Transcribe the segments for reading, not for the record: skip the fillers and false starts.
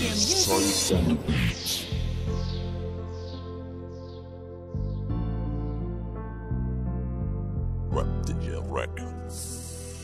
Sight on the beat. Rap the Jail Records.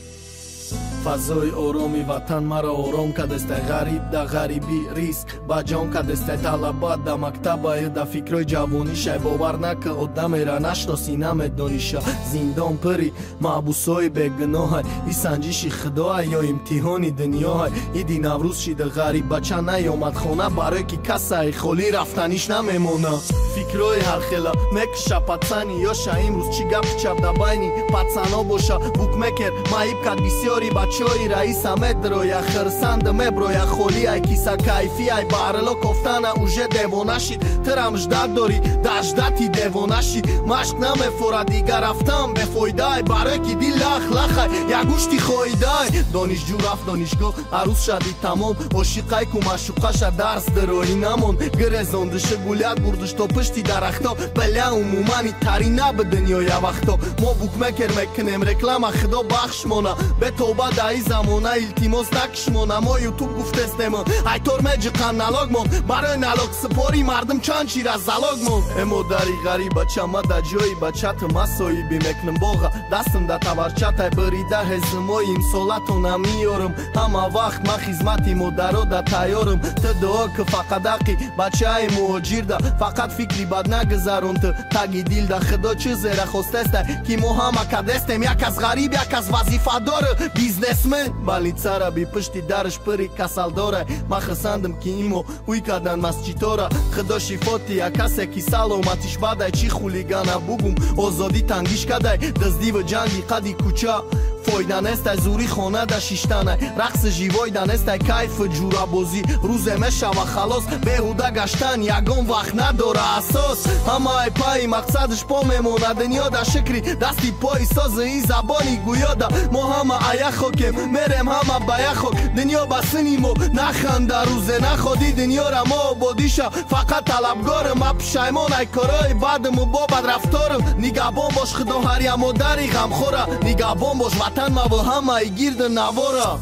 فضای آرامی وطن مرا آرام کدسته غریب در غریبی ریسک با جان کدسته طلبات در مکتب در فکرای جوانی شای باور نکه آدم را نشناسی نمیدانیشه زندان پری محبوسای بگناه ای سنجشی خدا یا امتحانی دنیا ایدی نوروز شده غریب بچه نیامد خانه برای که کسی خالی رفتنیش نمیمونه فکرای هر خلا مکشه پتسنی یا شه امروز چی گپ چپ در بینی پتسنا باشه بوک مکر مایب کد بسیاری بچه‌ای رئیس امد رو یا خرسند مبرو یا خولی ای کیسا کیفی ای بارلو کفتانه اوژه دیوانه شید ترمش داد داری داشتی دیوانه شید مشک نمیفوره دیگر رفتم به فایده ای برای که دیل لخ یا گوشتی خویده دانشجو رفت دانشگاه عروس شدی تمام عاشقای کو مشوقش درس دروی نمون گرزاندش گولیت بردش تو پشتی درختا بله عمومانی ترینه به دنیا یا وقتا ما بوک مکر مکنیم رکلام خدا بخش مونه به توبه دایی زمانه التماس نکش مونه ما یوتیوب گفته استیم ای تور مجقن نلاگ مون برای نلاگ سپاری مردم چند شیر از زلاگ مون امو داری غریب بچه ما در جایی بچت مسایی بیمکنم باغا دستم در تبرچت بریده هزمای امسالتو نمیارم همه وقت ما خدمتی مدرا در تیارم تا دعا که فقط دقی بچه های مهاجر ده فقط فکری بد نگذارون تا تگی دیل ده خدا چه زیره خوسته است که ما همه کدستیم یک از غریب یک از وظیفه داره بیزنسمن بلی سر بی پشتی درش پری کسل داره ما خسندم که ایمو اوی کدن مسجیتاره خدا شفاتی یک کسی که سلامتیش بده چی خولیگانه بگم آزادی تنگیش کده دزدی و جنگی قدی کوچه فایده نیست زوری خانه در شیشتنه رقص جیوای دانست کیف جورا بازی روز مشه و خلاص بهوده گشتن یگان وقت نداره اساس همه ای پای مقصدش پا میمونه دنیا در شکری دستی پای ساز ای زبانی گویاده ما همه ایه خاکیم میریم همه به یه خاک دنیا بسنیم و نخنده روزه نخوادی دنیا را ما آبادیشه فقط طلبگار ما پشیمان ای کارای بعدم و با بد رفتارم نگهبان باش خدا هر یه مادری غمخوره نگهبان باش وطن ما و همه ای گرد نواره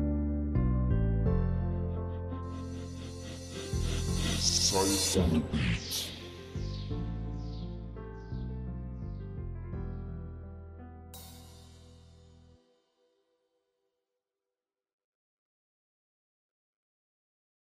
Sight on the beat.